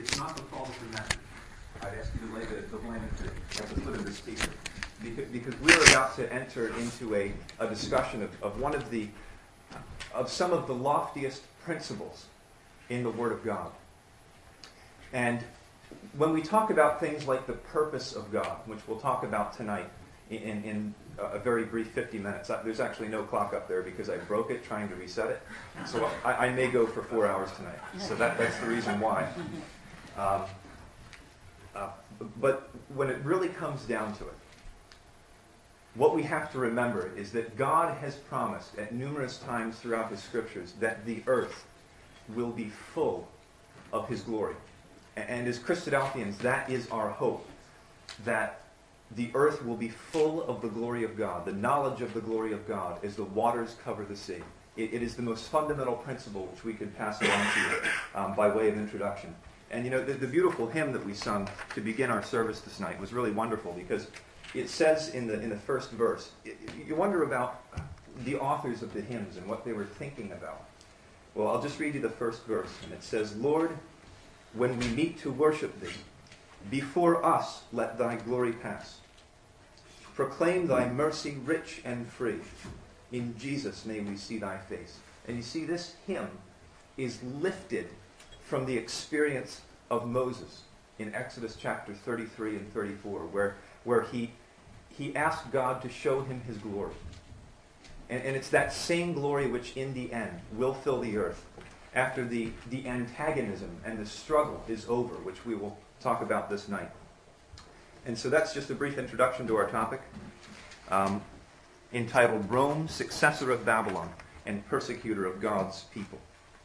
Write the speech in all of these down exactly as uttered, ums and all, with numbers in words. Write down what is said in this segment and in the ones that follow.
it's not the fault of the message. I'd ask you to lay the, the blame at the, at the foot of the speaker. Because, because we're about to enter into a, a discussion of, of one of the, of some of the loftiest principles in the Word of God. And when we talk about things like the purpose of God, which we'll talk about tonight in, in, in a very brief fifty minutes. There's actually no clock up there because I broke it trying to reset it. So I, I may go for four hours tonight. So that, that's the reason why. Um, uh, but when it really comes down to it, what we have to remember is that God has promised at numerous times throughout the Scriptures that the earth will be full of His glory. And as Christadelphians, that is our hope, that the earth will be full of the glory of God, the knowledge of the glory of God, as the waters cover the sea. It, it is the most fundamental principle which we could pass along to you um, by way of introduction. And you know, the, the beautiful hymn that we sung to begin our service this night was really wonderful because it says in the in the first verse, it, you wonder about the authors of the hymns and what they were thinking about. Well, I'll just read you the first verse, and it says, "Lord, when we meet to worship Thee, before us let Thy glory pass. Proclaim Thy mercy rich and free. In Jesus may we see Thy face." And you see, this hymn is lifted from the experience of Moses in Exodus chapter thirty-three and thirty-four, where, where he, he asked God to show him His glory. And, and it's that same glory which in the end will fill the earth after the, the antagonism and the struggle is over, which we will talk about this night. And so that's just a brief introduction to our topic, um, entitled Rome, Successor of Babylon and Persecutor of God's People.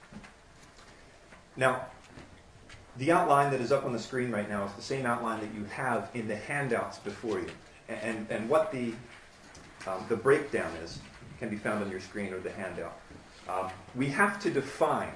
Now, the outline that is up on the screen right now is the same outline that you have in the handouts before you. And, and what the, um, the breakdown is can be found on your screen or the handout. Um, we have to define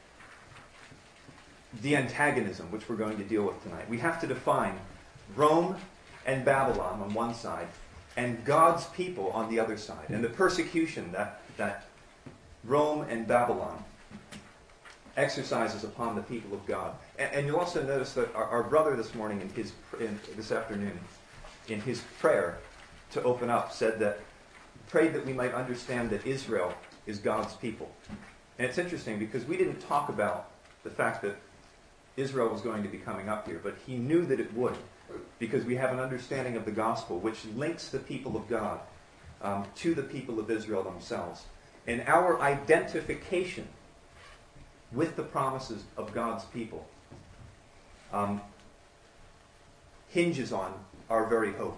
the antagonism which we're going to deal with tonight. We have to define Rome and Babylon on one side and God's people on the other side, and the persecution that, that Rome and Babylon exercises upon the people of God. And, and you'll also notice that our, our brother this morning, in his in, this afternoon, in his prayer to open up, said that, prayed that we might understand that Israel is God's people. And it's interesting because we didn't talk about the fact that Israel was going to be coming up here, but he knew that it would, because we have an understanding of the gospel which links the people of God um, to the people of Israel themselves. And our identification with the promises of God's people um, hinges on our very hope.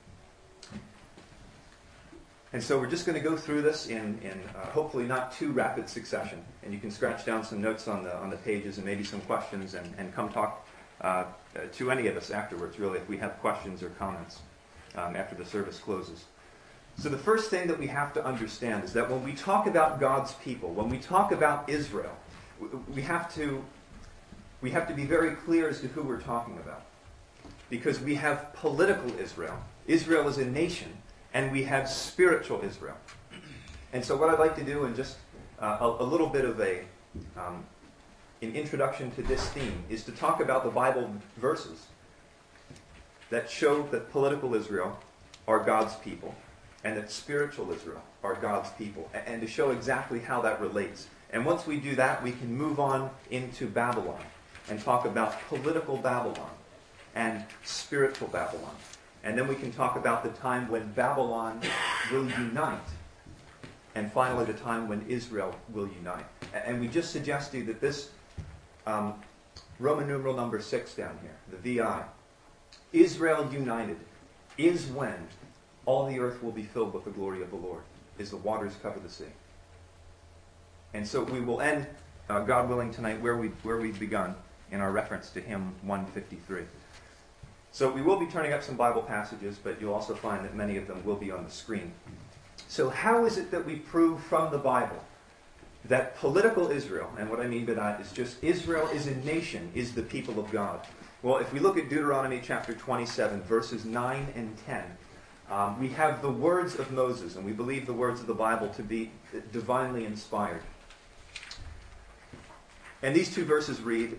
And so we're just going to go through this in, in uh, hopefully not too rapid succession. And you can scratch down some notes on the on the pages and maybe some questions and, and come talk uh, to any of us afterwards, really, if we have questions or comments um, after the service closes. So the first thing that we have to understand is that when we talk about God's people, when we talk about Israel, we have to we have to be very clear as to who we're talking about. Because we have political Israel. Israel is a nation. And we have spiritual Israel. And so what I'd like to do in just uh, a, a little bit of a um, an introduction to this theme is to talk about the Bible verses that show that political Israel are God's people and that spiritual Israel are God's people, and, and to show exactly how that relates. And once we do that, we can move on into Babylon and talk about political Babylon and spiritual Babylon. And then we can talk about the time when Babylon will unite. And finally, the time when Israel will unite. And we just suggest to you that this um, Roman numeral number six down here, the V I, Israel united, is when all the earth will be filled with the glory of the Lord, as the waters cover the sea. And so we will end, uh, God willing, tonight where, we, where we've begun in our reference to hymn one fifty-three. So we will be turning up some Bible passages, but you'll also find that many of them will be on the screen. So how is it that we prove from the Bible that political Israel, and what I mean by that is just Israel is a nation, is the people of God? Well, if we look at Deuteronomy chapter twenty-seven, verses nine and ten, um, we have the words of Moses, and we believe the words of the Bible to be divinely inspired. And these two verses read,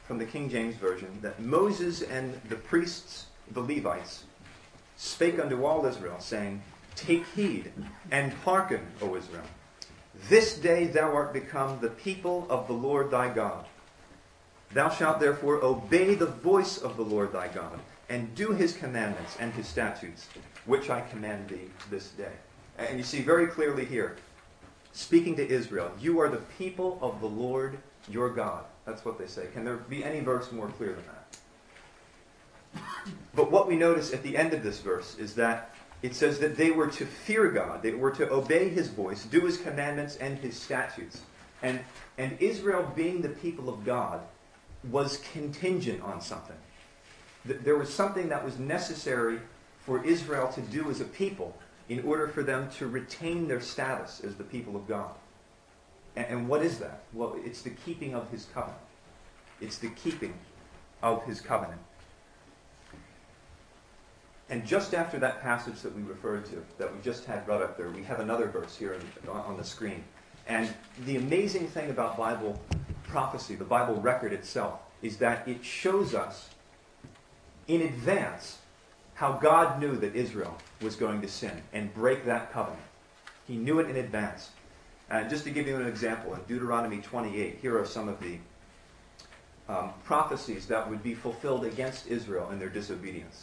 from the King James Version, that Moses and the priests, the Levites, spake unto all Israel, saying, Take heed, and hearken, O Israel. This day thou art become the people of the Lord thy God. Thou shalt therefore obey the voice of the Lord thy God, and do his commandments and his statutes, which I command thee this day. And you see very clearly here, speaking to Israel, you are the people of the Lord your God. That's what they say. Can there be any verse more clear than that? But what we notice at the end of this verse is that it says that they were to fear God. They were to obey his voice, do his commandments and his statutes. And, and Israel, being the people of God, was contingent on something. There was something that was necessary for Israel to do as a people in order for them to retain their status as the people of God. And, and what is that? Well, it's the keeping of his covenant. It's the keeping of his covenant. And just after that passage that we referred to, that we just had brought up there, we have another verse here on the screen. And the amazing thing about Bible prophecy, the Bible record itself, is that it shows us in advance how God knew that Israel was going to sin and break that covenant. He knew it in advance. And just to give you an example, in Deuteronomy twenty-eight, here are some of the um, prophecies that would be fulfilled against Israel in their disobedience.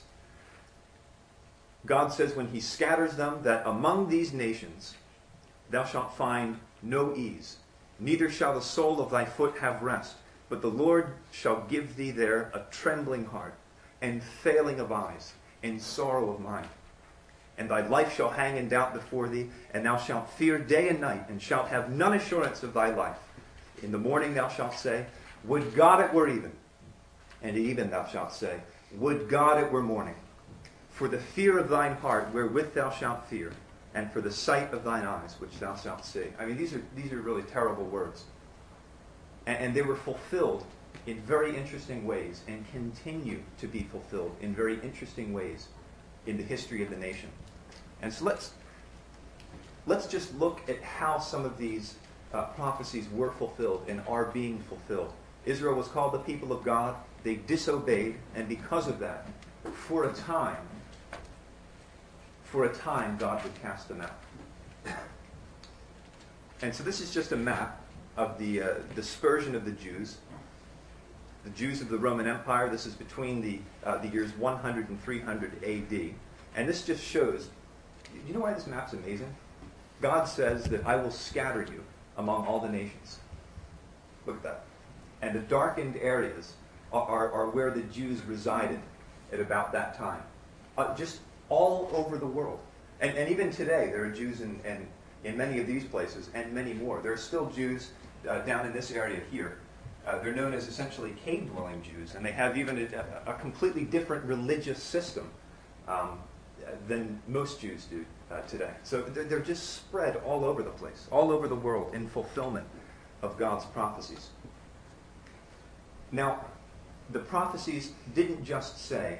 God says when he scatters them, that among these nations thou shalt find no ease, neither shall the sole of thy foot have rest, but the Lord shall give thee there a trembling heart, and failing of eyes, and sorrow of mind. And thy life shall hang in doubt before thee, and thou shalt fear day and night, and shalt have none assurance of thy life. In the morning thou shalt say, Would God it were even. And at even thou shalt say, Would God it were morning. For the fear of thine heart wherewith thou shalt fear, and for the sight of thine eyes which thou shalt see. I mean, these are these are really terrible words. And, and they were fulfilled in very interesting ways, and continue to be fulfilled in very interesting ways in the history of the nation. And so let's let's just look at how some of these uh, prophecies were fulfilled and are being fulfilled. Israel was called the people of God. They disobeyed, and because of that, for a time, for a time, God would cast them out. And so this is just a map of the uh, dispersion of the Jews. The Jews of the Roman Empire. This is between the uh, the years one hundred and three hundred A D. And this just shows, you know why this map's amazing? God says that I will scatter you among all the nations. Look at that. And the darkened areas are, are, are where the Jews resided at about that time. Uh, just all over the world. And, and even today, there are Jews in, in, in many of these places, and many more. There are still Jews uh, down in this area here. Uh, they're known as essentially cave-dwelling Jews, and they have even a, a completely different religious system um, than most Jews do uh, today. So they're, they're just spread all over the place, all over the world, in fulfillment of God's prophecies. Now, the prophecies didn't just say,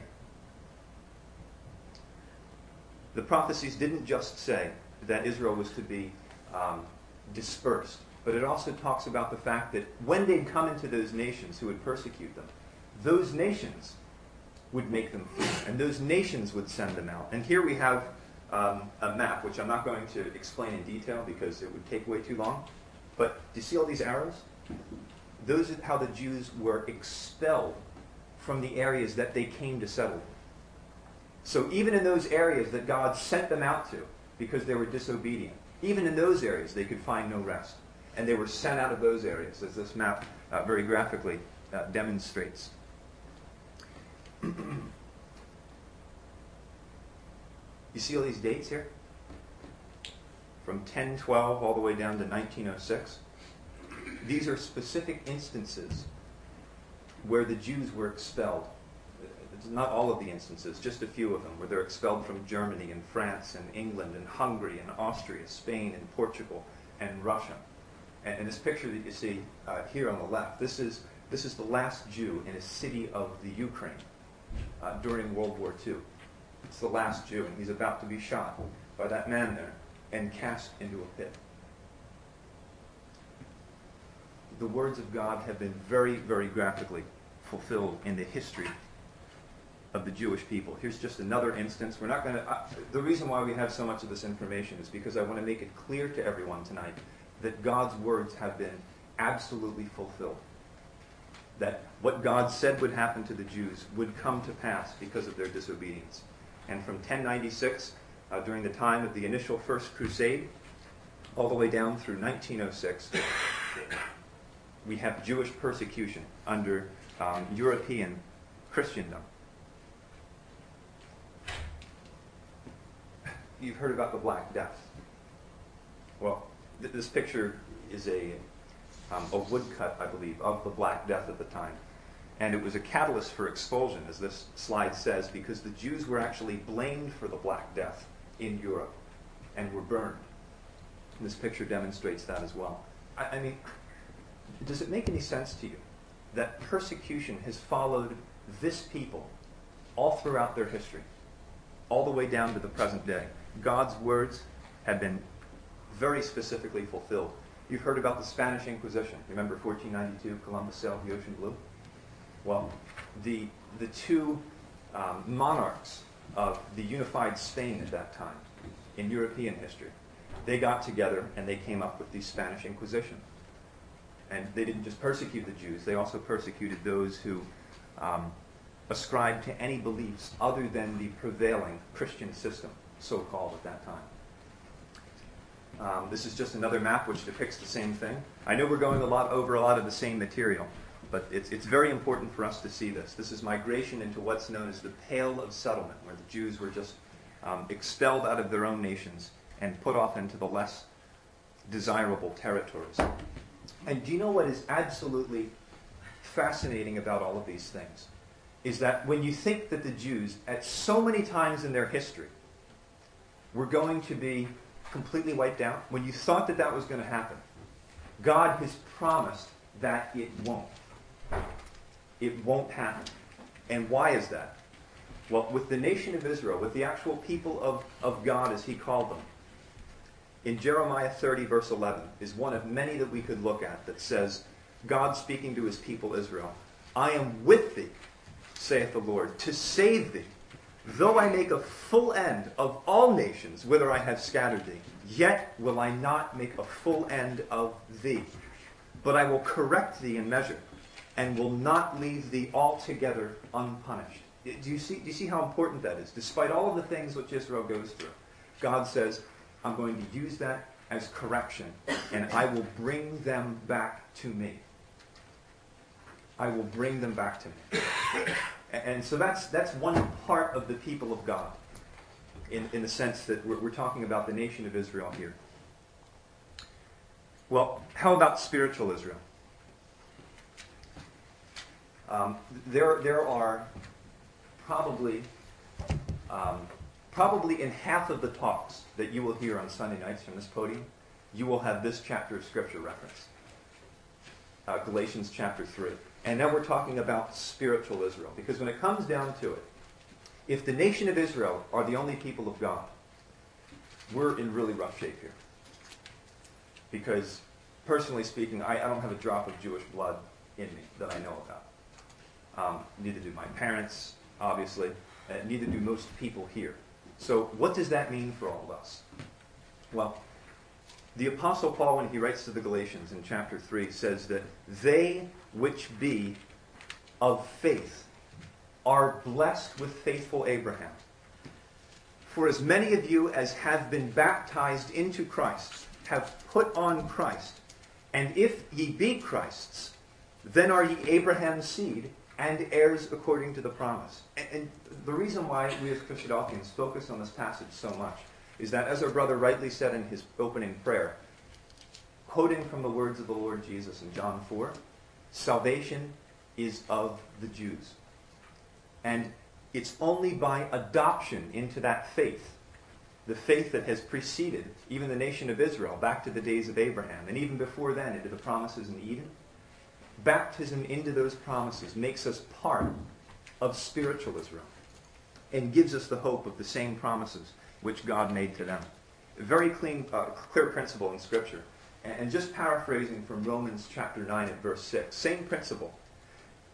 the prophecies didn't just say that Israel was to be um, dispersed, but it also talks about the fact that when they'd come into those nations who would persecute them, those nations would make them flee, and those nations would send them out. And here we have um, a map, which I'm not going to explain in detail because it would take way too long. But do you see all these arrows? Those are how the Jews were expelled from the areas that they came to settle. So even in those areas that God sent them out to, because they were disobedient, even in those areas they could find no rest. And they were sent out of those areas, as this map uh, very graphically uh, demonstrates. You see all these dates here? From ten twelve all the way down to nineteen oh six. These are specific instances where the Jews were expelled. It's not all of the instances, just a few of them, where they're expelled from Germany and France and England and Hungary and Austria, Spain and Portugal and Russia. And in this picture that you see uh, here on the left, this is this is the last Jew in a city of the Ukraine uh, during World War Two. It's the last Jew, and he's about to be shot by that man there and cast into a pit. The words of God have been very, very graphically fulfilled in the history of the Jewish people. Here's just another instance. We're not going to... Uh, the reason why we have so much of this information is because I want to make it clear to everyone tonight that God's words have been absolutely fulfilled. That what God said would happen to the Jews would come to pass because of their disobedience. And from ten ninety-six, uh, during the time of the initial First Crusade, all the way down through nineteen oh six, we have Jewish persecution under um, European Christendom. You've heard about the Black Death. Well, th- this picture is a um, a woodcut, I believe, of the Black Death at the time. And it was a catalyst for expulsion, as this slide says, because the Jews were actually blamed for the Black Death in Europe and were burned. And this picture demonstrates that as well. I, I mean, does it make any sense to you that persecution has followed this people all throughout their history, all the way down to the present day? God's words have been very specifically fulfilled. You've heard about the Spanish Inquisition. Remember fourteen ninety-two, Columbus sailed the ocean blue? Well, the, the two um, monarchs of the unified Spain at that time, in European history, they got together and they came up with the Spanish Inquisition. And they didn't just persecute the Jews, they also persecuted those who um, ascribed to any beliefs other than the prevailing Christian system, so-called at that time. Um, this is just another map which depicts the same thing. I know we're going a lot over a lot of the same material, but it's, it's very important for us to see this. This is migration into what's known as the Pale of Settlement, where the Jews were just um, expelled out of their own nations and put off into the less desirable territories. And do you know what is absolutely fascinating about all of these things? Is that when you think that the Jews, at so many times in their history, were going to be completely wiped out, when you thought that that was going to happen, God has promised that it won't. It won't happen. And why is that? Well, with the nation of Israel, with the actual people of, of God as he called them, in Jeremiah thirty, verse eleven, is one of many that we could look at that says, God speaking to his people Israel, I am with thee, saith the Lord, to save thee. Though I make a full end of all nations, whither I have scattered thee, yet will I not make a full end of thee. But I will correct thee in measure, and will not leave thee altogether unpunished. Do you see, do you see how important that is? Despite all of the things which Israel goes through, God says, I'm going to use that as correction, and I will bring them back to me. I will bring them back to me. And so that's that's one part of the people of God, in, in the sense that we're, we're talking about the nation of Israel here. Well, how about spiritual Israel? Um, there, there are probably, um, probably in half of the talks that you will hear on Sunday nights from this podium, you will have this chapter of Scripture referenced. Uh, Galatians chapter three. And now we're talking about spiritual Israel. Because when it comes down to it, if the nation of Israel are the only people of God, we're in really rough shape here. Because, personally speaking, I, I don't have a drop of Jewish blood in me that I know about. Um, neither do my parents, obviously. And neither do most people here. So what does that mean for all of us? Well, the Apostle Paul, when he writes to the Galatians in chapter three, says that they which be of faith are blessed with faithful Abraham. For as many of you as have been baptized into Christ have put on Christ. And if ye be Christ's, then are ye Abraham's seed and heirs according to the promise. And, and the reason why we as Christadelphians focus on this passage so much is that, as our brother rightly said in his opening prayer, quoting from the words of the Lord Jesus in John four, salvation is of the Jews. And it's only by adoption into that faith, the faith that has preceded even the nation of Israel back to the days of Abraham, and even before then into the promises in Eden. Baptism into those promises makes us part of spiritual Israel and gives us the hope of the same promises which God made to them. A very clean, uh, clear principle in Scripture. And, and just paraphrasing from Romans chapter nine and verse six, same principle.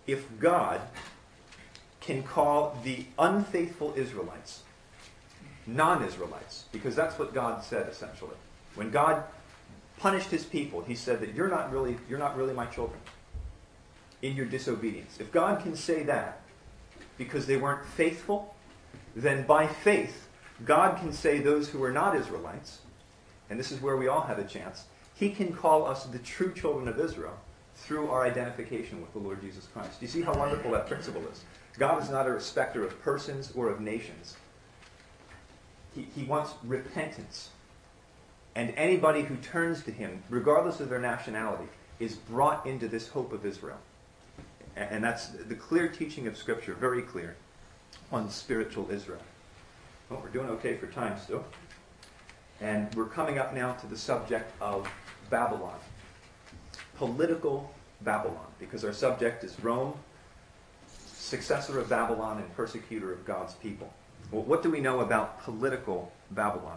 if God can call the unfaithful Israelites non-Israelites, because that's what God said essentially. When God punished his people, he said that you're not really, you're not really my children in your disobedience. If God can say that because they weren't faithful, then by faith, God can say those who are not Israelites, and this is where we all have a chance, he can call us the true children of Israel through our identification with the Lord Jesus Christ. Do you see how wonderful that principle is? God is not a respecter of persons or of nations. He, he wants repentance. And anybody who turns to him, regardless of their nationality, is brought into this hope of Israel. And, and that's the clear teaching of Scripture, very clear, on spiritual Israel. Well, we're doing okay for time still. And we're coming up now to the subject of Babylon. Political Babylon, because our subject is Rome, successor of Babylon and persecutor of God's people. Well, what do we know about political Babylon?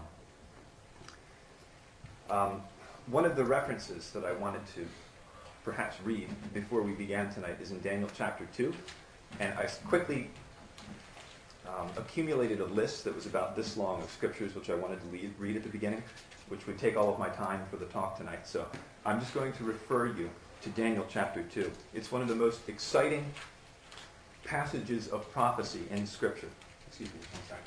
Um, one of the references that I wanted to perhaps read before we began tonight is in Daniel chapter two. And I quickly um, accumulated a list that was about this long of scriptures, which I wanted to lead, read at the beginning, which would take all of my time for the talk tonight. So I'm just going to refer you to Daniel chapter two. It's one of the most exciting passages of prophecy in Scripture. Excuse me, one second.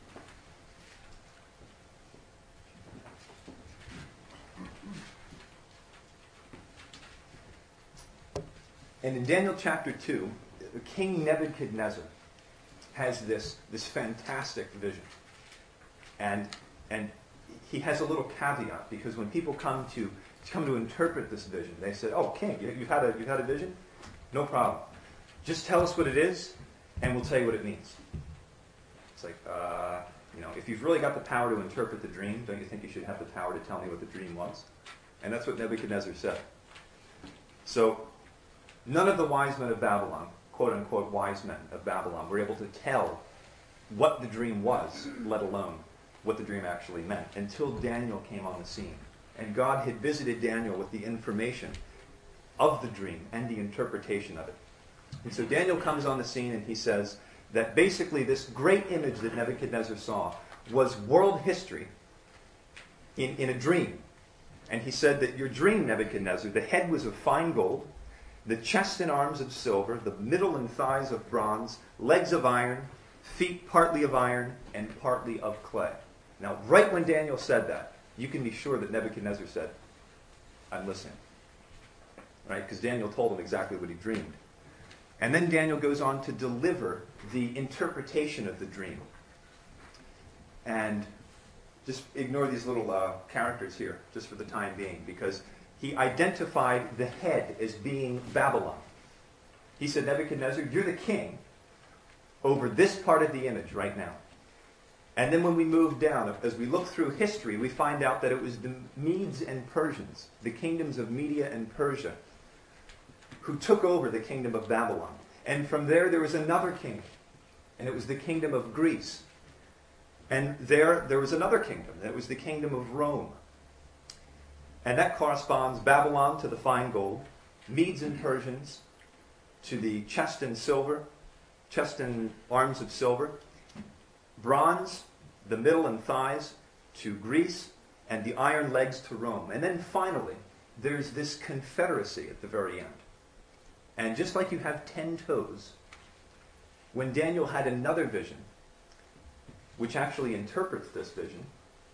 And in Daniel chapter two, King Nebuchadnezzar has this, this fantastic vision. And, and he has a little caveat, because when people come to, come to interpret this vision, they say, oh, king, you, you've, had a, you've had a vision? No problem. Just tell us what it is, and we'll tell you what it means. It's like, uh, you know, if you've really got the power to interpret the dream, don't you think you should have the power to tell me what the dream was? And that's what Nebuchadnezzar said. So, none of the wise men of Babylon, quote-unquote wise men of Babylon, were able to tell what the dream was, let alone what the dream actually meant, until Daniel came on the scene. And God had visited Daniel with the information of the dream and the interpretation of it. And so Daniel comes on the scene and he says that basically this great image that Nebuchadnezzar saw was world history in, in a dream. And he said that your dream, Nebuchadnezzar, the head was of fine gold, the chest and arms of silver, the middle and thighs of bronze, legs of iron, feet partly of iron, and partly of clay. Now, right when Daniel said that, you can be sure that Nebuchadnezzar said, I'm listening. Right? Because Daniel told him exactly what he dreamed. And then Daniel goes on to deliver the interpretation of the dream. And just ignore these little uh, characters here, just for the time being, because he identified the head as being Babylon. He said, Nebuchadnezzar, you're the king over this part of the image right now. And then when we move down, as we look through history, we find out that it was the Medes and Persians, the kingdoms of Media and Persia, who took over the kingdom of Babylon. And from there, there was another kingdom, and it was the kingdom of Greece. And there, there was another kingdom, and it was the kingdom of Rome. And that corresponds Babylon to the fine gold, Medes and Persians to the chest and silver, chest and arms of silver, bronze, the middle and thighs to Greece, and the iron legs to Rome. And then finally, there's this confederacy at the very end. And just like you have ten toes, when Daniel had another vision, which actually interprets this vision,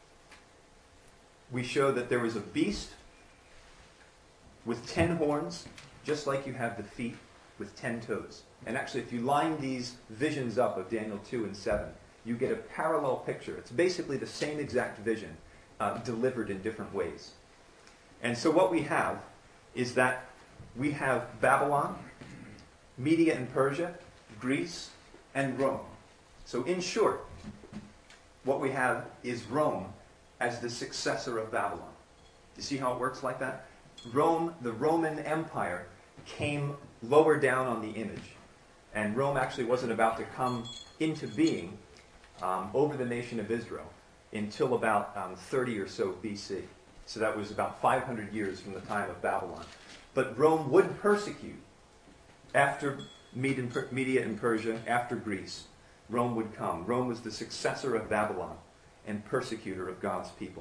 we show that there was a beast with ten horns, just like you have the feet with ten toes. And actually, if you line these visions up of Daniel two and seven, you get a parallel picture. It's basically the same exact vision, uh, delivered in different ways. And so what we have is that we have Babylon, Media and Persia, Greece, and Rome. So in short, what we have is Rome as the successor of Babylon. You see how it works like that? Rome, the Roman Empire, came lower down on the image. And Rome actually wasn't about to come into being um, over the nation of Israel until about um, thirty or so B C. So that was about five hundred years from the time of Babylon. But Rome would persecute after Media and Persia, after Greece, Rome would come. Rome was the successor of Babylon and persecutor of God's people.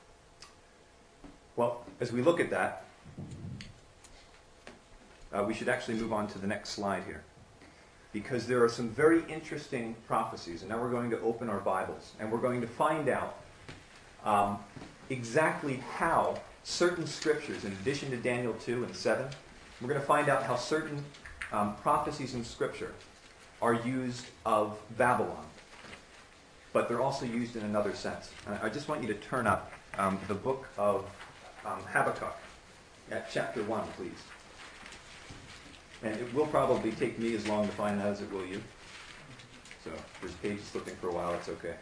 Well, as we look at that, uh, we should actually move on to the next slide here, because there are some very interesting prophecies. And now we're going to open our Bibles, and we're going to find out um, exactly how certain scriptures, in addition to Daniel two and seven, we're going to find out how certain um, prophecies in Scripture are used of Babylon. But they're also used in another sense. I just want you to turn up um, the book of um, Habakkuk at chapter one, please. And it will probably take me as long to find that as it will you. So if this page is slipping for a while, it's okay.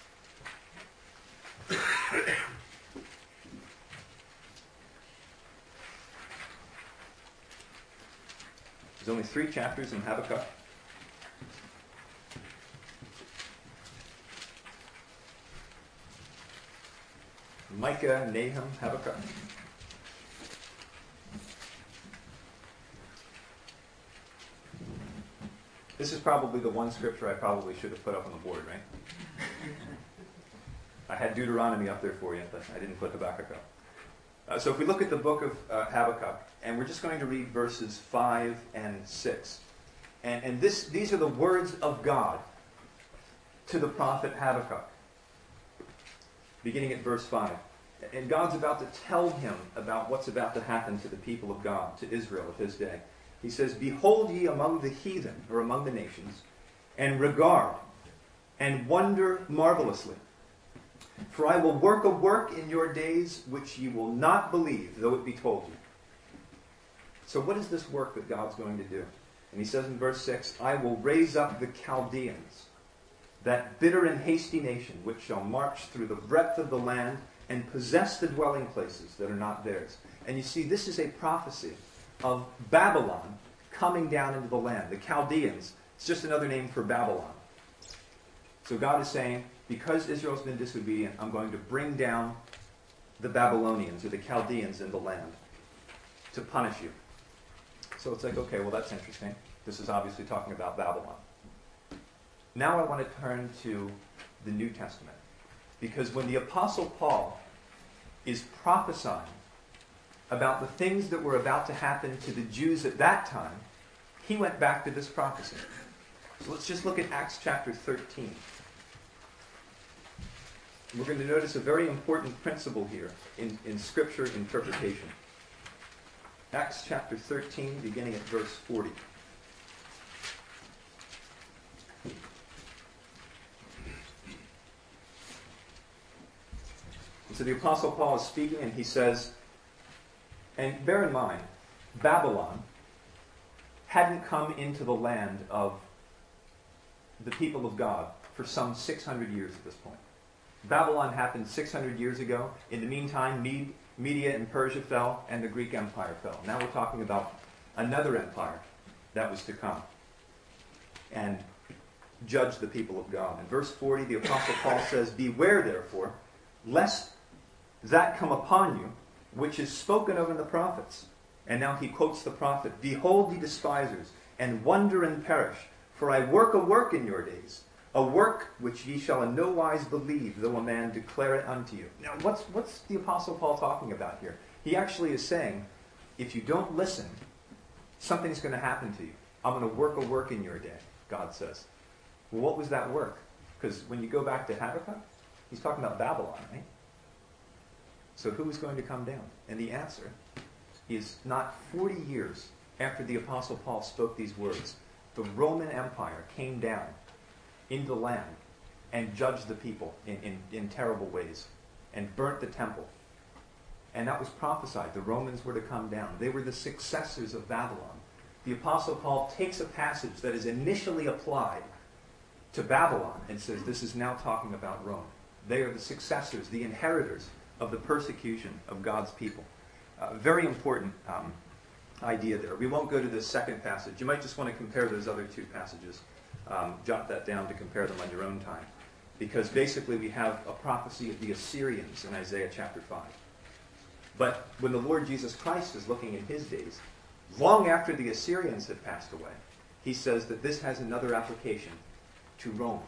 There's only three chapters in Habakkuk. Micah, Nahum, Habakkuk. This is probably the one scripture I probably should have put up on the board, right? I had Deuteronomy up there for you, but I didn't put Habakkuk up. Uh, so if we look at the book of uh, Habakkuk, and we're just going to read verses five and six. And, and this, these are the words of God to the prophet Habakkuk, beginning at verse five. And God's about to tell him about what's about to happen to the people of God, to Israel of his day. He says, "Behold ye among the heathen," or among the nations, "and regard, and wonder marvelously. For I will work a work in your days which ye will not believe, though it be told you." So what is this work that God's going to do? And he says in verse six, "I will raise up the Chaldeans, that bitter and hasty nation, which shall march through the breadth of the land, and possess the dwelling places that are not theirs." And you see, this is a prophecy of Babylon coming down into the land. The Chaldeans, it's just another name for Babylon. So God is saying, because Israel's been disobedient, I'm going to bring down the Babylonians, or the Chaldeans, in the land to punish you. So it's like, okay, well, that's interesting. This is obviously talking about Babylon. Now I want to turn to the New Testament. Because when the Apostle Paul is prophesying about the things that were about to happen to the Jews at that time, he went back to this prophecy. So let's just look at Acts chapter thirteen. We're going to notice a very important principle here in, in Scripture interpretation. Acts chapter thirteen, beginning at verse forty. So the Apostle Paul is speaking, and he says, and bear in mind, Babylon hadn't come into the land of the people of God for some six hundred years at this point. Babylon happened six hundred years ago. In the meantime, Med- Media and Persia fell, and the Greek Empire fell. Now we're talking about another empire that was to come and judge the people of God. In verse forty, the Apostle Paul says, "Beware, therefore, lest that come upon you, which is spoken of in the prophets." And now he quotes the prophet, "Behold, ye despisers, and wonder and perish, for I work a work in your days, a work which ye shall in no wise believe, though a man declare it unto you." Now, what's, what's the Apostle Paul talking about here? He actually is saying, if you don't listen, something's going to happen to you. I'm going to work a work in your day, God says. Well, what was that work? Because when you go back to Habakkuk, he's talking about Babylon, right? So who is going to come down? And the answer is not forty years after the Apostle Paul spoke these words, the Roman Empire came down into the land and judged the people in, in, in terrible ways and burnt the temple. And that was prophesied. The Romans were to come down. They were the successors of Babylon. The Apostle Paul takes a passage that is initially applied to Babylon and says this is now talking about Rome. They are the successors, the inheritors of the persecution of God's people. Uh, very important um, idea there. We won't go to this second passage. You might just want to compare those other two passages. Um, jot that down to compare them on your own time. Because basically we have a prophecy of the Assyrians in Isaiah chapter five. But when the Lord Jesus Christ is looking in his days, long after the Assyrians had passed away, he says that this has another application to Rome.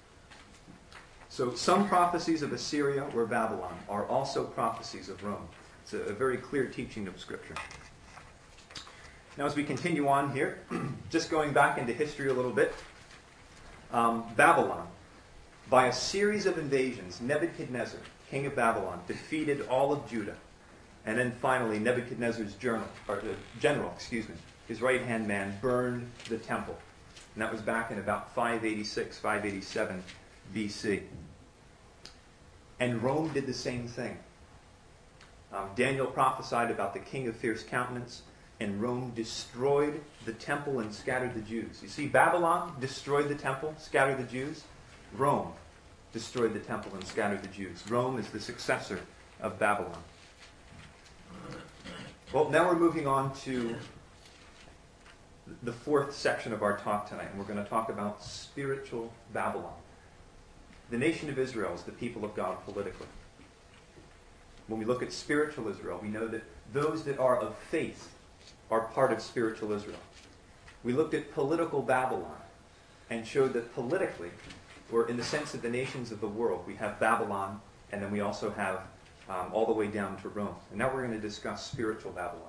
So some prophecies of Assyria or Babylon are also prophecies of Rome. It's a, a very clear teaching of Scripture. Now as we continue on here, just going back into history a little bit, um, Babylon, by a series of invasions, Nebuchadnezzar, king of Babylon, defeated all of Judah. And then finally, Nebuchadnezzar's journal, or, uh, general, excuse me, his right-hand man, burned the temple. And that was back in about five eighty-six, five eighty-seven B C. And Rome did the same thing. Um, Daniel prophesied about the king of fierce countenance, and Rome destroyed the temple and scattered the Jews. You see, Babylon destroyed the temple, scattered the Jews. Rome destroyed the temple and scattered the Jews. Rome is the successor of Babylon. Well, now we're moving on to the fourth section of our talk tonight, and we're going to talk about spiritual Babylon. The nation of Israel is the people of God politically. When we look at spiritual Israel, we know that those that are of faith are part of spiritual Israel. We looked at political Babylon and showed that politically, or in the sense of the nations of the world, we have Babylon, and then we also have um, all the way down to Rome. And now we're going to discuss spiritual Babylon.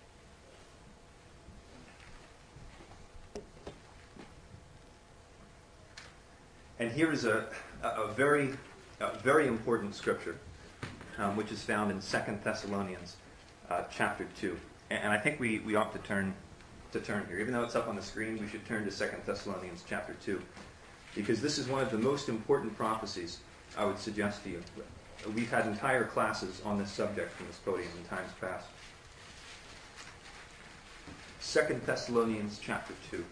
And here is a, a very, a very important scripture, um, which is found in Second Thessalonians uh, chapter two. And, and I think we, we ought to turn to turn here. Even though it's up on the screen, we should turn to Second Thessalonians chapter two. Because this is one of the most important prophecies, I would suggest to you. We've had entire classes on this subject from this podium in times past. Second Thessalonians chapter two.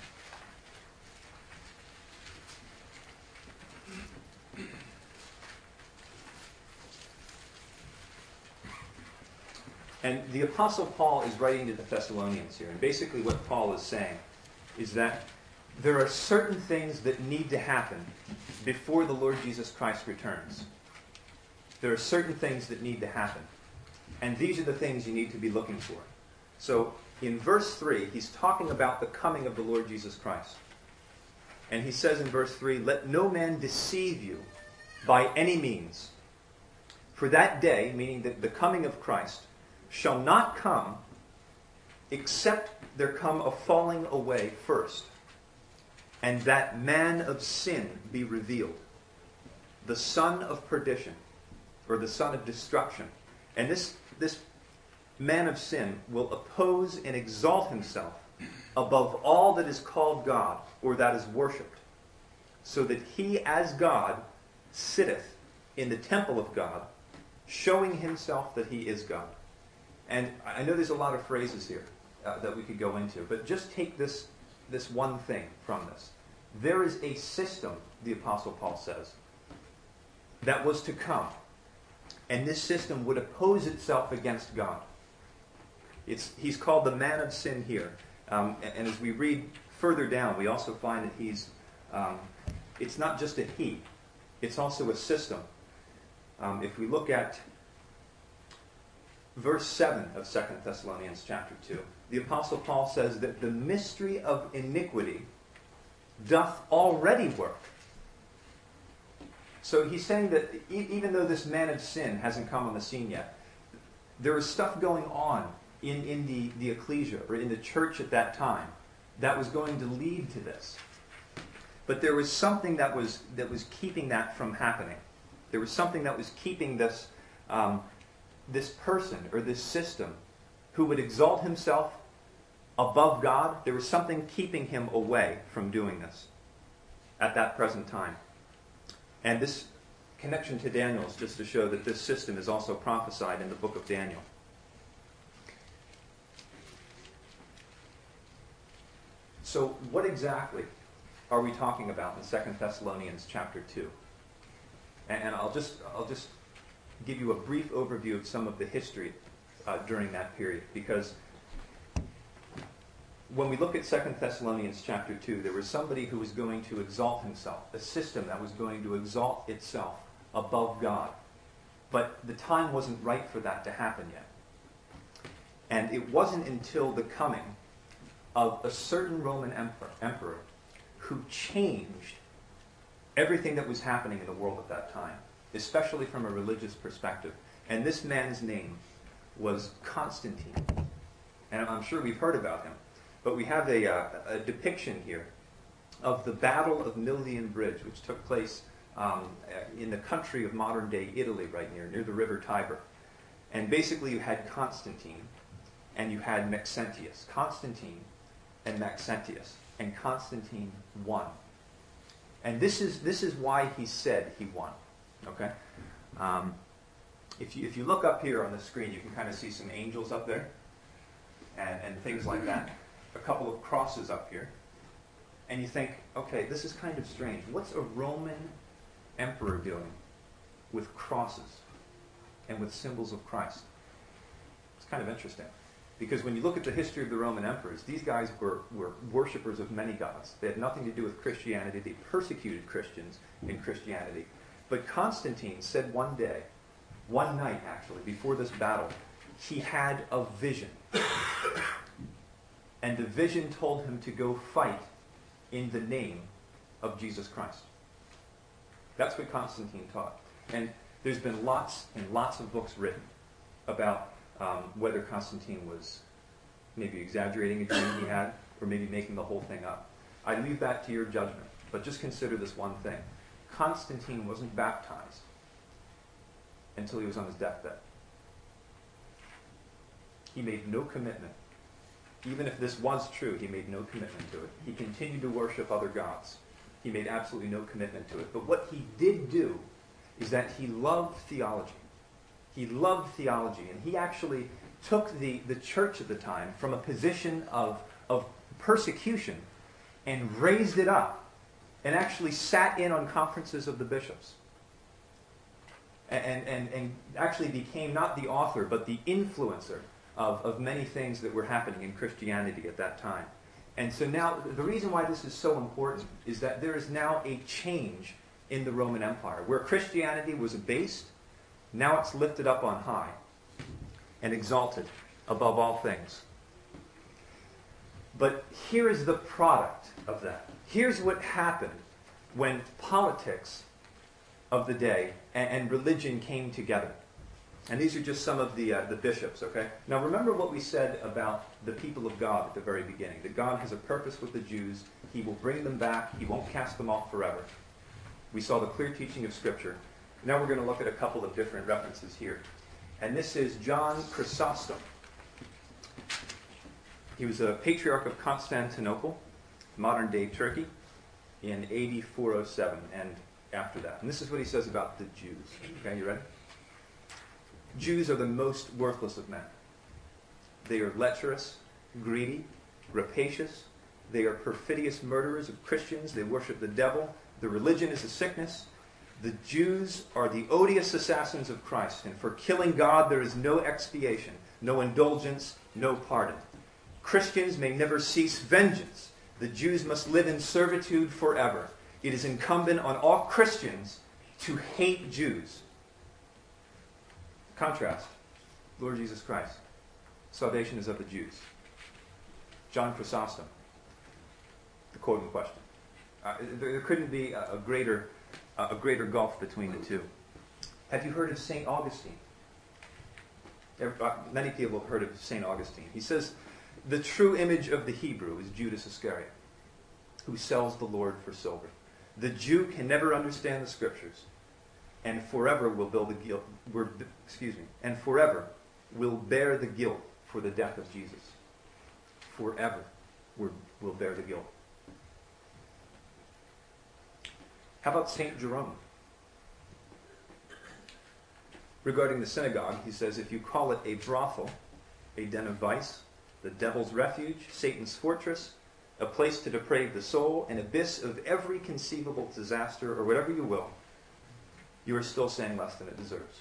And the Apostle Paul is writing to the Thessalonians here. And basically what Paul is saying is that there are certain things that need to happen before the Lord Jesus Christ returns. There are certain things that need to happen. And these are the things you need to be looking for. So in verse three, he's talking about the coming of the Lord Jesus Christ. And he says in verse three, "Let no man deceive you by any means. For that day," meaning the, the coming of Christ, "shall not come except there come a falling away first, and that man of sin be revealed, the son of perdition," or the son of destruction. And this, this man of sin will oppose and exalt himself above all that is called God or that is worshipped, so that he as God sitteth in the temple of God, showing himself that he is God. And I know there's a lot of phrases here uh, that we could go into, but just take this, this one thing from this. There is a system, the Apostle Paul says, that was to come. And this system would oppose itself against God. It's, he's called the man of sin here. Um, and, and as we read further down, we also find that he's, um, it's not just a he, it's also a system. Um, if we look at verse seven of Second Thessalonians chapter two, the Apostle Paul says that the mystery of iniquity doth already work. So he's saying that e- even though this man of sin hasn't come on the scene yet, there is stuff going on in, in the, the ecclesia, or in the church at that time, that was going to lead to this. But there was something that was, that was keeping that from happening. There was something that was keeping this, um, this person, or this system, who would exalt himself above God. There was something keeping him away from doing this at that present time. And this connection to Daniel is just to show that this system is also prophesied in the book of Daniel. So what exactly are we talking about in Second Thessalonians chapter two? And, and I'll just I'll just give you a brief overview of some of the history uh, during that period, because when we look at Second Thessalonians chapter two, there was somebody who was going to exalt himself, a system that was going to exalt itself above God. But the time wasn't right for that to happen yet. And it wasn't until the coming of a certain Roman emperor, emperor who changed everything that was happening in the world at that time, especially from a religious perspective. And this man's name was Constantine. And I'm sure we've heard about him. But we have a, uh, a depiction here of the Battle of Milvian Bridge, which took place um, in the country of modern-day Italy, right near, near the river Tiber. And basically you had Constantine, and you had Maxentius. Constantine and Maxentius. And Constantine won. And this is this is why he said he won. Okay? Um, if you if you look up here on the screen, you can kind of see some angels up there, and, and things like that. A couple of crosses up here. And you think, okay, this is kind of strange. What's a Roman emperor doing with crosses and with symbols of Christ? It's kind of interesting. Because when you look at the history of the Roman emperors, these guys were, were worshippers of many gods. They had nothing to do with Christianity. They persecuted Christians in Christianity. But Constantine said one day, one night actually, before this battle, he had a vision. And the vision told him to go fight in the name of Jesus Christ. That's what Constantine taught. And there's been lots and lots of books written about um, whether Constantine was maybe exaggerating a dream he had, or maybe making the whole thing up. I leave that to your judgment, but just consider this one thing. Constantine wasn't baptized until he was on his deathbed. He made no commitment. Even if this was true, he made no commitment to it. He continued to worship other gods. He made absolutely no commitment to it. But what he did do is that he loved theology. He loved theology, and he actually took the, the church at the time from a position of, of persecution and raised it up, and actually sat in on conferences of the bishops. And, and, and actually became not the author, but the influencer Of, of many things that were happening in Christianity at that time. And so now, the reason why this is so important is that there is now a change in the Roman Empire. Where Christianity was abased, now it's lifted up on high and exalted above all things. But here is the product of that. Here's what happened when politics of the day and, and religion came together. And these are just some of the uh, the bishops, okay? Now remember what we said about the people of God at the very beginning. That God has a purpose with the Jews. He will bring them back. He won't cast them off forever. We saw the clear teaching of Scripture. Now we're going to look at a couple of different references here. And this is John Chrysostom. He was a patriarch of Constantinople, modern-day Turkey, in A D four oh seven and after that. And this is what he says about the Jews. Okay, you ready? Jews are the most worthless of men. They are lecherous, greedy, rapacious. They are perfidious murderers of Christians. They worship the devil. Their religion is a sickness. The Jews are the odious assassins of Christ. And for killing God, there is no expiation, no indulgence, no pardon. Christians may never cease vengeance. The Jews must live in servitude forever. It is incumbent on all Christians to hate Jews. Contrast, Lord Jesus Christ. Salvation is of the Jews. John Chrysostom, the quote in question. Uh, there, there couldn't be a, a greater uh, a greater gulf between the two. Have you heard of Saint Augustine? Uh, many people have heard of Saint Augustine. He says, the true image of the Hebrew is Judas Iscariot, who sells the Lord for silver. The Jew can never understand the Scriptures, and forever will build the guilt. We're, excuse me. And forever will bear the guilt for the death of Jesus. Forever we're, will bear the guilt. How about Saint Jerome? Regarding the synagogue, he says, if you call it a brothel, a den of vice, the devil's refuge, Satan's fortress, a place to deprave the soul, an abyss of every conceivable disaster, or whatever you will, you are still saying less than it deserves.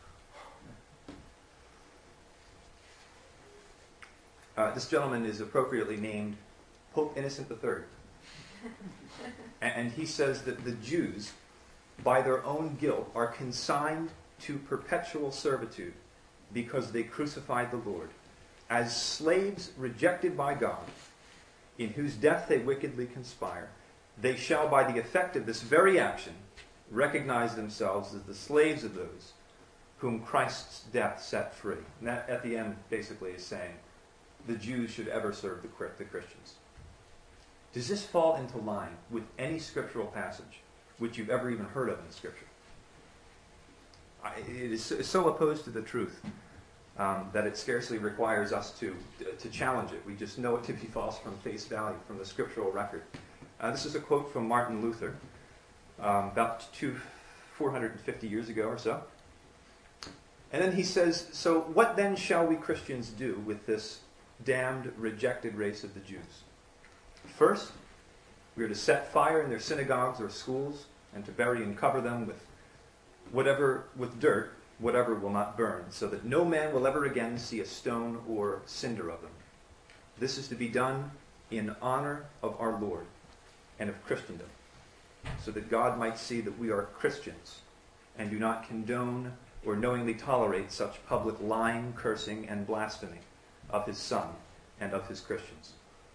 Uh, this gentleman is appropriately named Pope Innocent the Third. And he says that the Jews, by their own guilt, are consigned to perpetual servitude because they crucified the Lord. As slaves rejected by God, in whose death they wickedly conspire, they shall by the effect of this very action recognize themselves as the slaves of those whom Christ's death set free. And that at the end basically is saying the Jews should ever serve the, the Christians. Does this fall into line with any scriptural passage which you've ever even heard of in Scripture? I, it is so, so opposed to the truth um, that it scarcely requires us to, to challenge it. We just know it to be false from face value, from the scriptural record. Uh, this is a quote from Martin Luther, um, about two, four hundred fifty years ago or so. And then he says, so what then shall we Christians do with this damned, rejected race of the Jews? First, we are to set fire in their synagogues or schools and to bury and cover them with whatever, with dirt, whatever will not burn, so that no man will ever again see a stone or cinder of them. This is to be done in honor of our Lord and of Christendom, so that God might see that we are Christians and do not condone or knowingly tolerate such public lying, cursing, and blasphemy of his Son and of his Christians.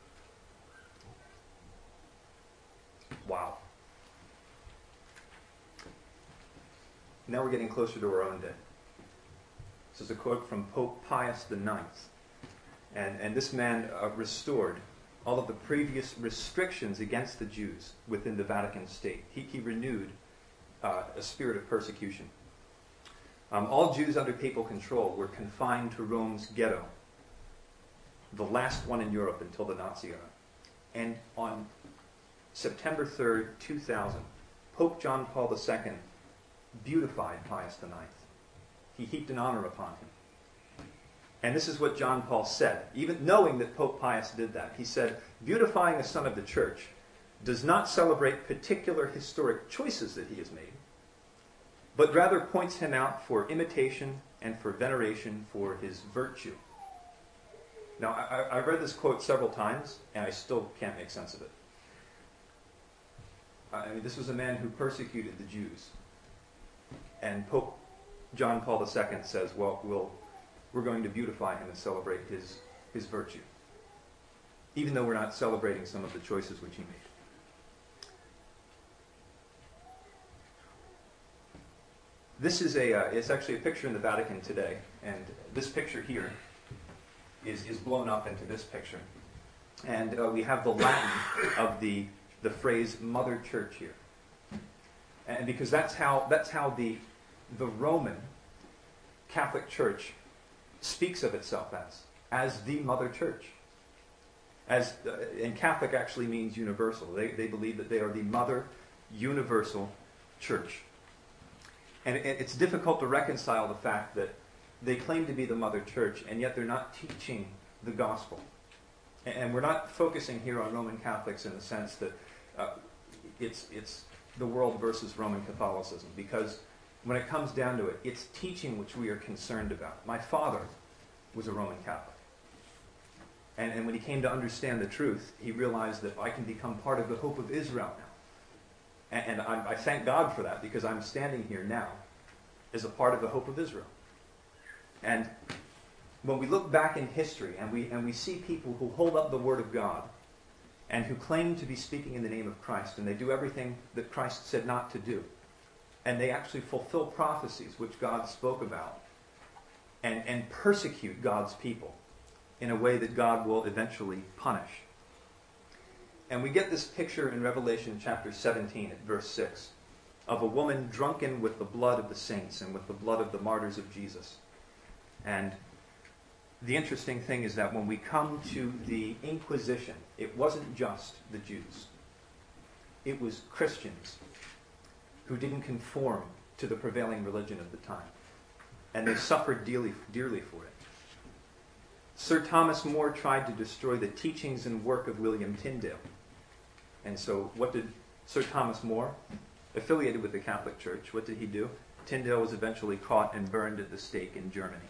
Wow. Now we're getting closer to our own day. This is a quote from Pope Pius the Ninth. And, and this man uh, restored all of the previous restrictions against the Jews within the Vatican state. He, he renewed uh, a spirit of persecution. Um, all Jews under papal control were confined to Rome's ghetto, the last one in Europe until the Nazi era. And on September third, two thousand, Pope John Paul the Second beautified Pius the Ninth. He heaped an honor upon him. And this is what John Paul said, even knowing that Pope Pius did that. He said, beautifying a son of the church does not celebrate particular historic choices that he has made, but rather points him out for imitation and for veneration for his virtue. Now, I, I read this quote several times, and I still can't make sense of it. I mean, this was a man who persecuted the Jews. And Pope John Paul the Second says, well, we'll we're going to beautify him and celebrate his, his virtue, even though we're not celebrating some of the choices which he made. This is a, uh, it's actually a picture in the Vatican today, and this picture here is, is blown up into this picture. And uh, we have the Latin of the, the phrase Mother Church here. And because that's how, that's how the, the Roman Catholic Church speaks of itself as, as the Mother Church. As, uh, and Catholic actually means universal. They, they believe that they are the Mother Universal Church. And it, it's difficult to reconcile the fact that they claim to be the Mother Church, and yet they're not teaching the gospel. And, and we're not focusing here on Roman Catholics in the sense that uh, it's, it's the world versus Roman Catholicism, because when it comes down to it, it's teaching which we are concerned about. My father was a Roman Catholic. And, and when he came to understand the truth, he realized that I can become part of the hope of Israel now. And, and I, I thank God for that, because I'm standing here now as a part of the hope of Israel. And when we look back in history and we, and we see people who hold up the Word of God and who claim to be speaking in the name of Christ, and they do everything that Christ said not to do, and they actually fulfill prophecies which God spoke about, and, and persecute God's people in a way that God will eventually punish. And we get this picture in Revelation chapter seventeen at verse six of a woman drunken with the blood of the saints and with the blood of the martyrs of Jesus. And the interesting thing is that when we come to the Inquisition, it wasn't just the Jews. It was Christians who didn't conform to the prevailing religion of the time. And they suffered dearly, dearly for it. Sir Thomas More tried to destroy the teachings and work of William Tyndale. And so what did Sir Thomas More, affiliated with the Catholic Church, what did he do? Tyndale was eventually caught and burned at the stake in Germany.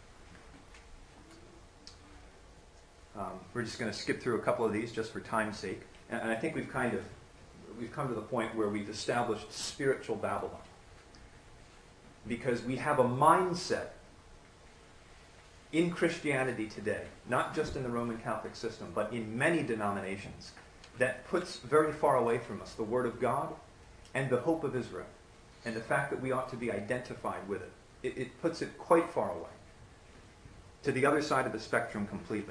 Um, we're just going to skip through a couple of these just for time's sake. And, and I think we've kind of, we've come to the point where we've established spiritual Babylon. Because we have a mindset in Christianity today, not just in the Roman Catholic system, but in many denominations, that puts very far away from us the Word of God and the hope of Israel, and the fact that we ought to be identified with it. It, it puts it quite far away, to the other side of the spectrum completely.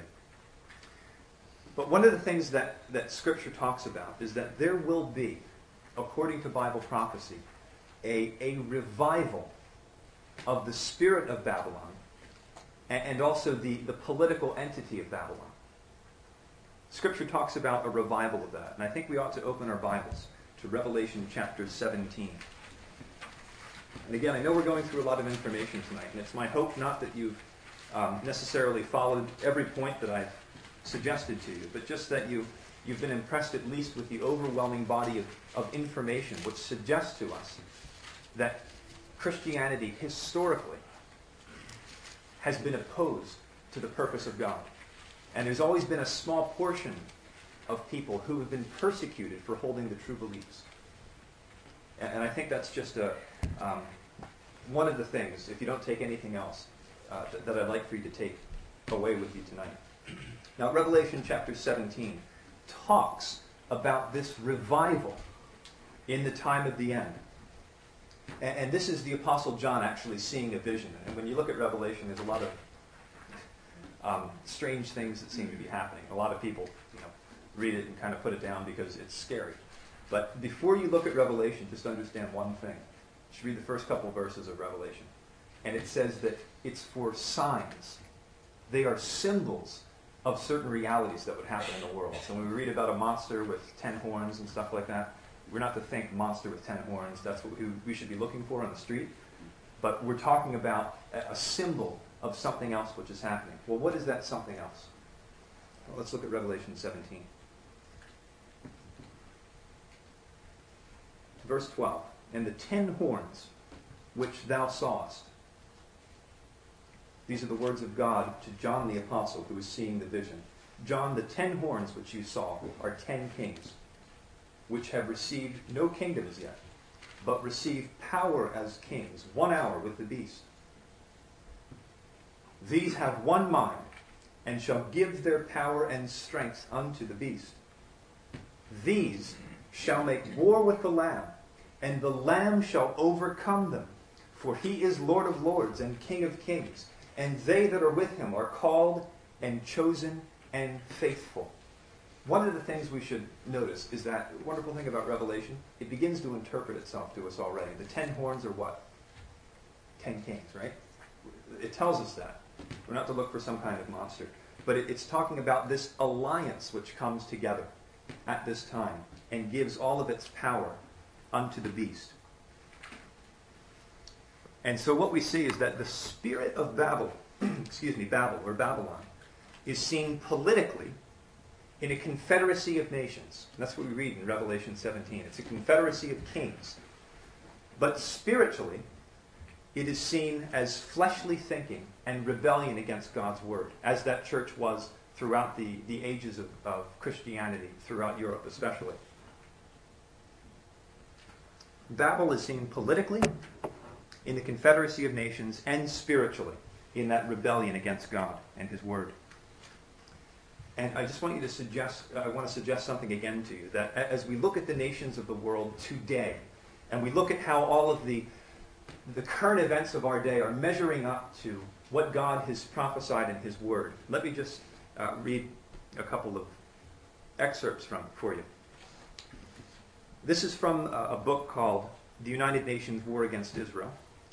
But one of the things that, that Scripture talks about is that there will be, according to Bible prophecy, a, a revival of the spirit of Babylon and, and also the, the political entity of Babylon. Scripture talks about a revival of that, and I think we ought to open our Bibles to Revelation chapter seventeen. And again, I know we're going through a lot of information tonight, and it's my hope not that you've um, necessarily followed every point that I've suggested to you, but just that you, you've been impressed at least with the overwhelming body of, of information which suggests to us that Christianity historically has been opposed to the purpose of God. And there's always been a small portion of people who have been persecuted for holding the true beliefs. And, and I think that's just a, um, one of the things, if you don't take anything else, uh, that, that I'd like for you to take away with you tonight. Now, Revelation chapter seventeen talks about this revival in the time of the end. And, and this is the Apostle John actually seeing a vision. And when you look at Revelation, there's a lot of um, strange things that seem to be happening. A lot of people, you know, read it and kind of put it down because it's scary. But before you look at Revelation, just understand one thing. You should read the first couple verses of Revelation. And it says that it's for signs. They are symbols of certain realities that would happen in the world. So when we read about a monster with ten horns and stuff like that, we're not to think monster with ten horns. That's what we, we should be looking for on the street. But we're talking about a, a symbol of something else which is happening. Well, what is that something else? Well, let's look at Revelation seventeen. Verse twelve. And the ten horns which thou sawest. These are the words of God to John the Apostle, who was seeing the vision. John, the ten horns which you saw are ten kings, which have received no kingdom as yet, but receive power as kings, one hour with the beast. These have one mind, and shall give their power and strength unto the beast. These shall make war with the Lamb, and the Lamb shall overcome them. For he is Lord of lords and King of kings, and they that are with him are called and chosen and faithful. One of the things we should notice is that the wonderful thing about Revelation, it begins to interpret itself to us already. The ten horns are what? Ten kings, right? It tells us that. We're not to look for some kind of monster. But it, it's talking about this alliance which comes together at this time and gives all of its power unto the beast. And so what we see is that the spirit of Babel, excuse me, Babel or Babylon, is seen politically in a confederacy of nations. And that's what we read in Revelation seventeen. It's a confederacy of kings. But spiritually, it is seen as fleshly thinking and rebellion against God's word, as that church was throughout the, the ages of, of Christianity, throughout Europe especially. Babel is seen politically in the confederacy of nations and spiritually in that rebellion against God and his word. And I just want you to suggest, I want to suggest something again to you, that as we look at the nations of the world today, and we look at how all of the, the current events of our day are measuring up to what God has prophesied in his word. Let me just uh, read a couple of excerpts from it for you. This is from a, a book called The United Nations War Against Israel.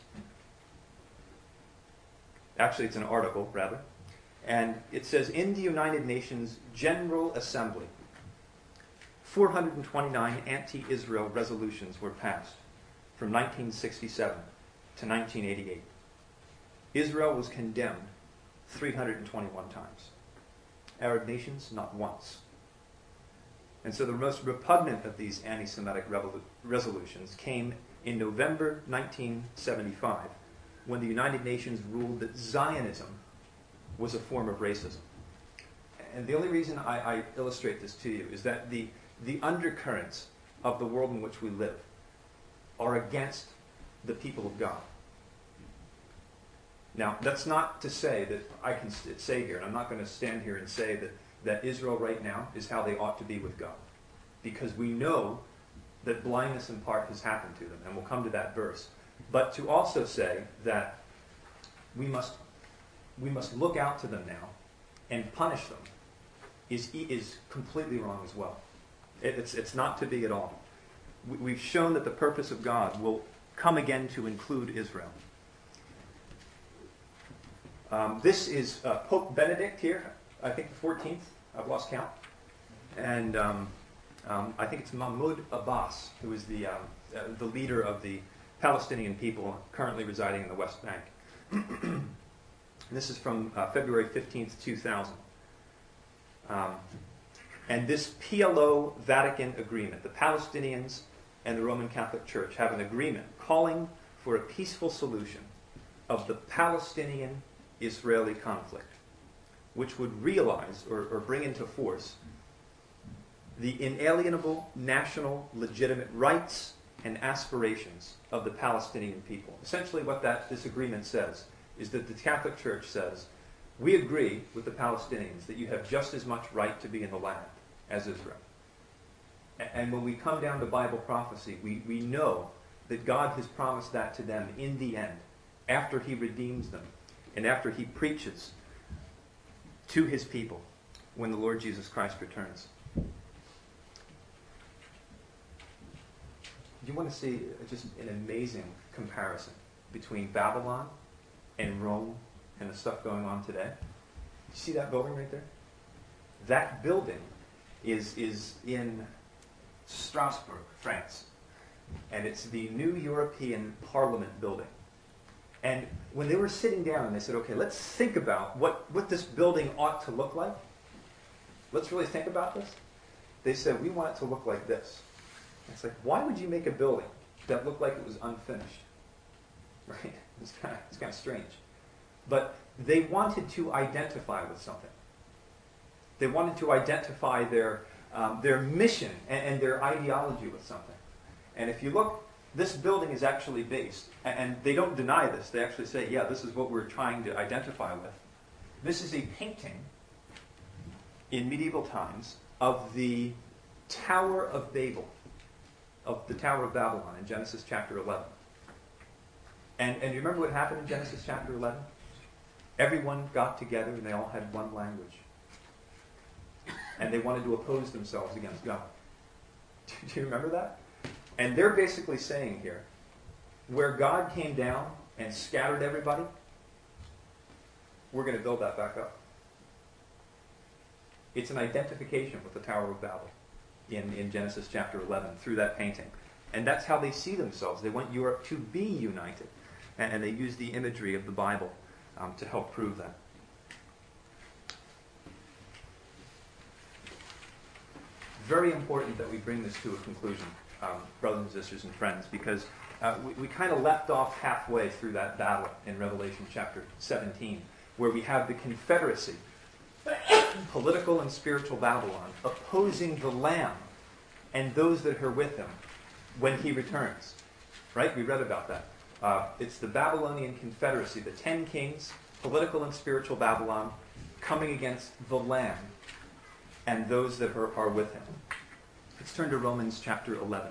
Actually, it's an article, rather. And it says, in the United Nations General Assembly, four hundred twenty-nine anti-Israel resolutions were passed from nineteen sixty-seven to nineteen eighty-eight. Israel was condemned three hundred twenty-one times. Arab nations, not once. And so the most repugnant of these anti-Semitic revolu- resolutions came in November nineteen seventy-five, when the United Nations ruled that Zionism was a form of racism. And the only reason I, I illustrate this to you is that the, the undercurrents of the world in which we live are against the people of God. Now, that's not to say that I can say here, and I'm not going to stand here and say that, that Israel right now is how they ought to be with God. Because we know that blindness in part has happened to them, and we'll come to that verse. But to also say that we must, we must look out to them now and punish them is, is completely wrong as well. It, it's, it's not to be at all. We, we've shown that the purpose of God will come again to include Israel. Um, this is uh, Pope Benedict here, I think the fourteenth, I've lost count. And um, um, I think it's Mahmoud Abbas, who is the, um, uh, the leader of the Palestinian people currently residing in the West Bank. This is from uh, February fifteenth, two thousand. Um, and this P L O Vatican agreement, the Palestinians and the Roman Catholic Church have an agreement calling for a peaceful solution of the Palestinian-Israeli conflict, which would realize or, or bring into force the inalienable national legitimate rights and aspirations of the Palestinian people. Essentially what that this agreement says is that the Catholic Church says, we agree with the Palestinians that you have just as much right to be in the land as Israel. And when we come down to Bible prophecy, we, we know that God has promised that to them in the end, after he redeems them, and after he preaches to his people when the Lord Jesus Christ returns. You want to see just an amazing comparison between Babylon and Rome and the stuff going on today? You see that building right there? That building is, is in Strasbourg, France. And it's the new European Parliament building. And when they were sitting down and they said, okay, let's think about what, what this building ought to look like. Let's really think about this. They said, we want it to look like this. It's like, why would you make a building that looked like it was unfinished? Right? It's kind of, it's kind of strange. But they wanted to identify with something. They wanted to identify their, um, their mission and, and their ideology with something. And if you look, this building is actually based, and, and they don't deny this. They actually say, yeah, this is what we're trying to identify with. This is a painting in medieval times of the Tower of Babel, of the Tower of Babylon in Genesis chapter eleven. And, and you remember what happened in Genesis chapter eleven? Everyone got together and they all had one language. And they wanted to oppose themselves against God. Do you remember that? And they're basically saying here, where God came down and scattered everybody, we're going to build that back up. It's an identification with the Tower of Babel in, in Genesis chapter eleven through that painting. And that's how they see themselves. They want Europe to be united. And, and they use the imagery of the Bible um, to help prove that. Very important that we bring this to a conclusion, um, brothers and sisters and friends, because uh, we, we kind of left off halfway through that battle in Revelation chapter seventeen, where we have the confederacy, political and spiritual Babylon, opposing the Lamb and those that are with him when he returns. Right? We read about that. Uh, it's the Babylonian confederacy, the ten kings, political and spiritual Babylon, coming against the Lamb and those that are, are with him. Let's turn to Romans chapter eleven.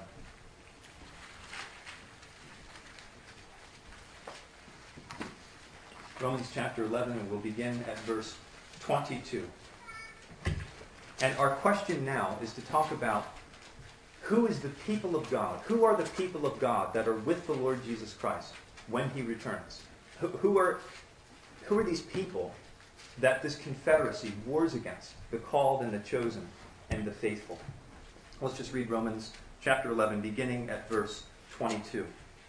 Romans chapter eleven, and we'll begin at verse twenty-two. And our question now is to talk about who is the people of God? Who are the people of God that are with the Lord Jesus Christ when he returns? Who, who are, who are these people that this confederacy wars against? The called and the chosen and the faithful. Let's just read Romans chapter eleven, beginning at verse twenty-two.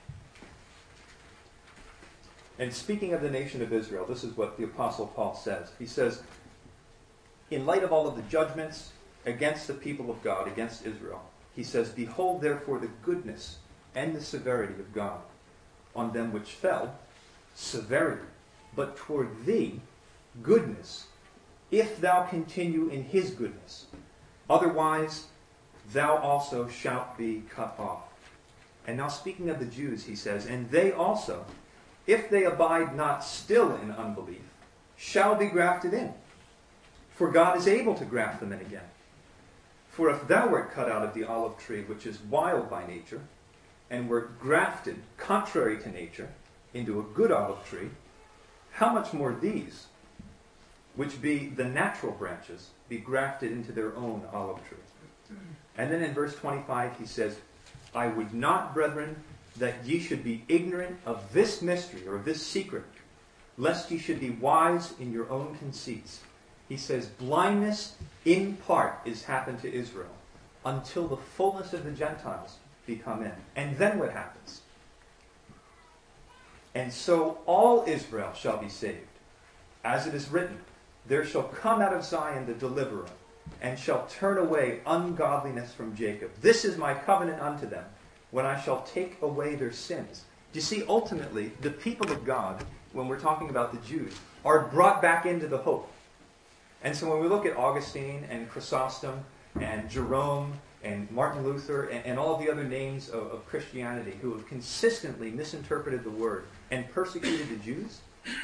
And speaking of the nation of Israel, this is what the Apostle Paul says. He says, in light of all of the judgments against the people of God, against Israel, he says, behold therefore the goodness and the severity of God on them which fell, severity, but toward thee goodness, if thou continue in his goodness. Otherwise, thou also shalt be cut off. And now speaking of the Jews, he says, and they also, if they abide not still in unbelief, shall be grafted in. For God is able to graft them in again. For if thou wert cut out of the olive tree, which is wild by nature, and wert grafted, contrary to nature, into a good olive tree, how much more these, which be the natural branches, be grafted into their own olive tree. And then in verse twenty-five he says, I would not, brethren, that ye should be ignorant of this mystery, or of this secret, lest ye should be wise in your own conceits. He says, blindness in part is happened to Israel, until the fullness of the Gentiles be come in. And then what happens? And so all Israel shall be saved. As it is written, there shall come out of Zion the deliverer, and shall turn away ungodliness from Jacob. This is my covenant unto them, when I shall take away their sins. Do you see, ultimately, the people of God, when we're talking about the Jews, are brought back into the hope. And so when we look at Augustine and Chrysostom and Jerome and Martin Luther and, and all the other names of, of Christianity who have consistently misinterpreted the word and persecuted the Jews,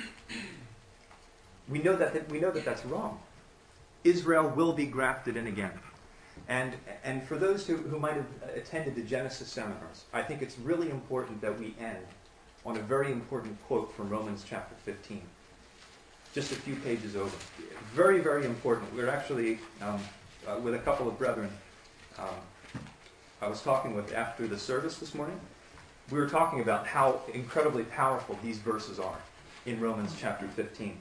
we know that, that we know that that's wrong. Israel will be grafted in again. And, and for those who, who might have attended the Genesis seminars, I think it's really important that we end on a very important quote from Romans chapter fifteen. Just a few pages over. Very, very important. We're actually, um, uh, with a couple of brethren, um, I was talking with after the service this morning. We were talking about how incredibly powerful these verses are in Romans chapter fifteen.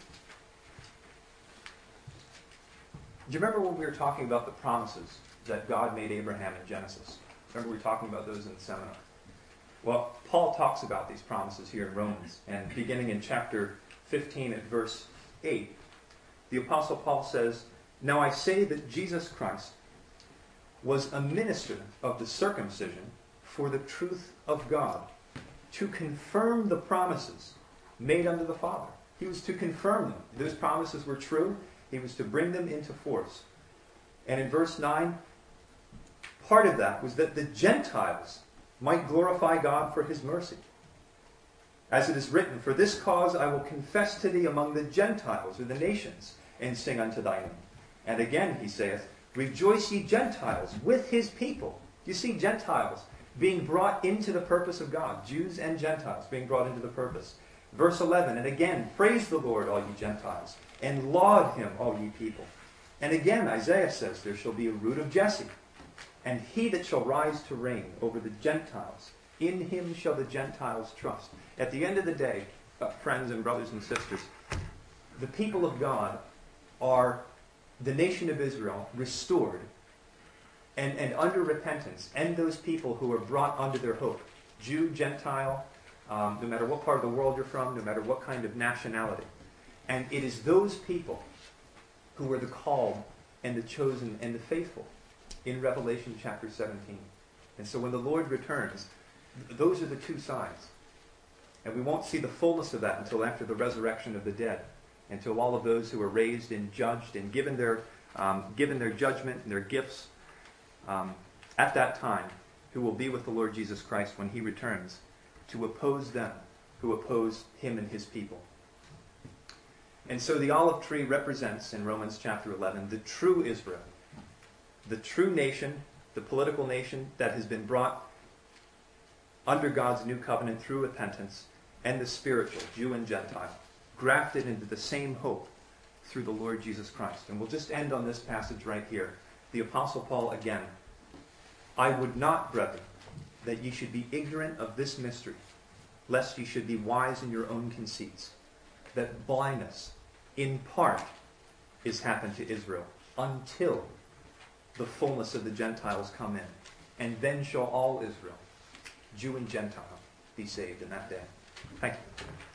Do you remember when we were talking about the promises that God made Abraham in Genesis? Remember we were talking about those in the seminar? Well, Paul talks about these promises here in Romans. And beginning in chapter fifteen at verse eight, the Apostle Paul says, Now I say that Jesus Christ was a minister of the circumcision for the truth of God, to confirm the promises made unto the Father. He was to confirm them. Those promises were true. He was to bring them into force. And in verse nine, part of that was that the Gentiles might glorify God for his mercy. As it is written, For this cause I will confess to thee among the Gentiles, or the nations, and sing unto thy name. And again he saith, Rejoice ye Gentiles with his people. You see Gentiles being brought into the purpose of God. Jews and Gentiles being brought into the purpose. Verse eleven, And again, Praise the Lord, all ye Gentiles, and laud him, all ye people. And again Isaiah says, There shall be a root of Jesse, and he that shall rise to reign over the Gentiles. In him shall the Gentiles trust. At the end of the day, uh, friends and brothers and sisters, the people of God are the nation of Israel restored and, and under repentance, and those people who are brought under their hope. Jew, Gentile, um, no matter what part of the world you're from, no matter what kind of nationality. And it is those people who are the called and the chosen and the faithful in Revelation chapter seventeen. And so when the Lord returns, those are the two sides. And we won't see the fullness of that until after the resurrection of the dead, until all of those who are raised and judged and given their, um, given their judgment and their gifts um, at that time, who will be with the Lord Jesus Christ when he returns, to oppose them who oppose him and his people. And so the olive tree represents, in Romans chapter eleven, the true Israel, the true nation, the political nation that has been brought under God's new covenant through repentance, and the spiritual, Jew and Gentile, grafted into the same hope through the Lord Jesus Christ. And we'll just end on this passage right here. The Apostle Paul again, I would not, brethren, that ye should be ignorant of this mystery, lest ye should be wise in your own conceits, that blindness in part is happened to Israel, until the fullness of the Gentiles come in. And then shall all Israel, Jew and Gentile, be saved in that day. Thank you.